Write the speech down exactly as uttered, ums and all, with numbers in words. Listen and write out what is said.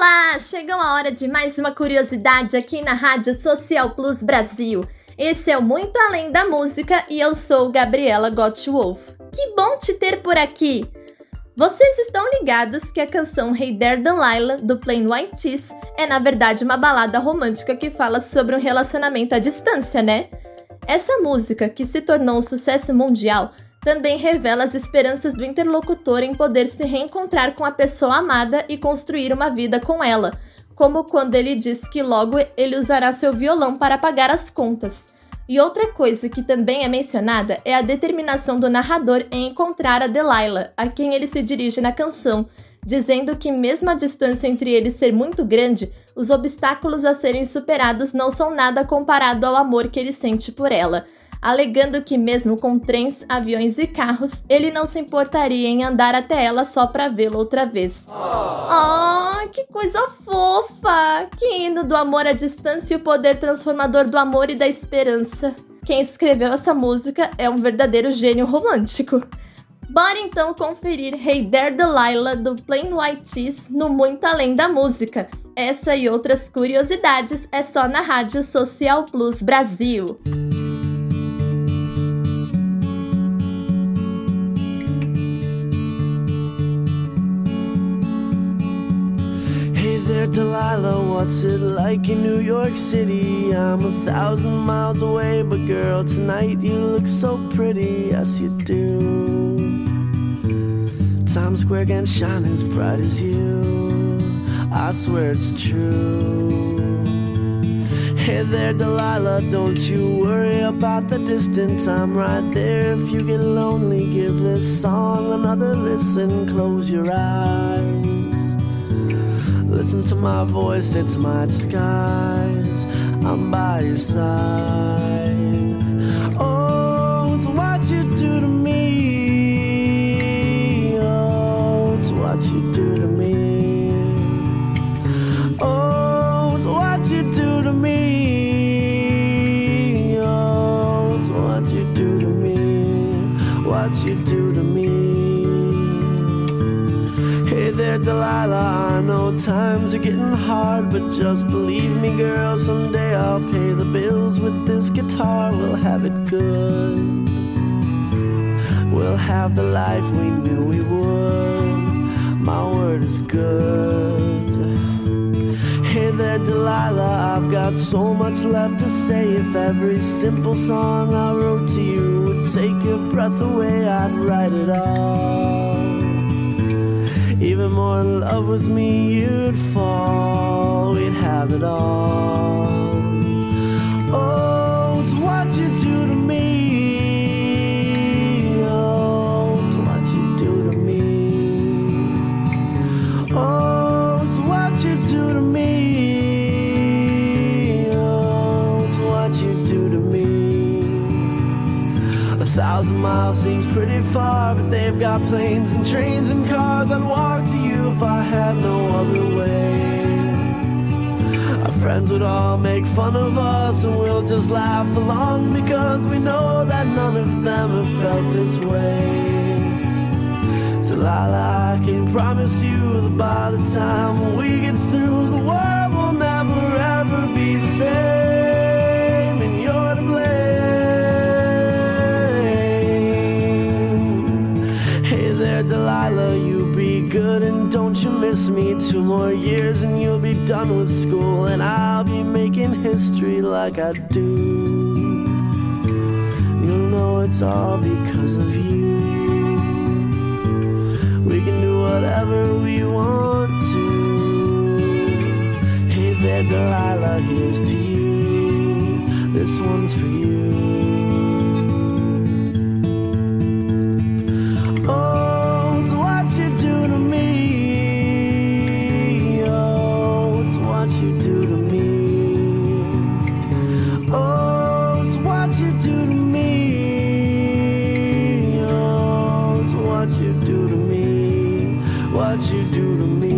Olá! Chegou a hora de mais uma curiosidade aqui na Rádio Social Plus Brasil. Esse é o Muito Além da Música e eu sou Gabriela Gottwolf. Que bom te ter por aqui! Vocês estão ligados que a canção Hey There Delilah, do Plain White T's, é na verdade uma balada romântica que fala sobre um relacionamento à distância, né? Essa música, que se tornou um sucesso mundial, também revela as esperanças do interlocutor em poder se reencontrar com a pessoa amada e construir uma vida com ela, como quando ele diz que logo ele usará seu violão para pagar as contas. E outra coisa que também é mencionada é a determinação do narrador em encontrar a Delilah, a quem ele se dirige na canção, dizendo que mesmo a distância entre eles ser muito grande, os obstáculos a serem superados não são nada comparado ao amor que ele sente por ela, alegando que mesmo com trens, aviões e carros, ele não se importaria em andar até ela só pra vê-la outra vez. Oh, que coisa fofa! Que hino do amor à distância e o poder transformador do amor e da esperança. Quem escreveu essa música é um verdadeiro gênio romântico. Bora então conferir Hey There Delilah, do Plain White T's, no Muito Além da Música. Essa e outras curiosidades é só na Rádio Social Plus Brasil. Hey there, Delilah, what's it like in New York City? I'm a thousand miles away, but girl, tonight you look so pretty, yes you do. Times Square can't shine as bright as you, I swear it's true. Hey there, Delilah, don't you worry about the distance, I'm right there. If you get lonely, give this song another listen, close your eyes. Listen to my voice, it's my disguise, I'm by your side. Oh, it's what you do to me. Oh, it's what you do to me. Oh, it's what you do to me. Oh, it's what you do to me. What you do to me. Hey there, Delilah, I know times are getting hard, but just believe me, girl, someday I'll pay the bills with this guitar. We'll have it good. We'll have the life we knew we would. My word is good. Hey there, Delilah, I've got so much left to say. If every simple song I wrote to you would take your breath away, I'd write it all. Even more in love with me you'd fall, we'd have it all. Oh, it's what you do to me. Oh, it's what you do to me. Oh, it's what you do to me. Oh, it's what you do to me. A thousand miles seems pretty far, but they've got planes and trains and cars. I'd walk to you if I had no other way. Our friends would all make fun of us, and we'll just laugh along, because we know that none of them have felt this way. Delilah, I can promise you that by the time we get through, the world will never ever be the same, and you're to blame. Delilah, you be good and don't you miss me. Two more years and you'll be done with school, and I'll be making history like I do. You'll know it's all because of you. We can do whatever we want to. Hey there, Delilah, here's to you. This one's for you. What you do to me.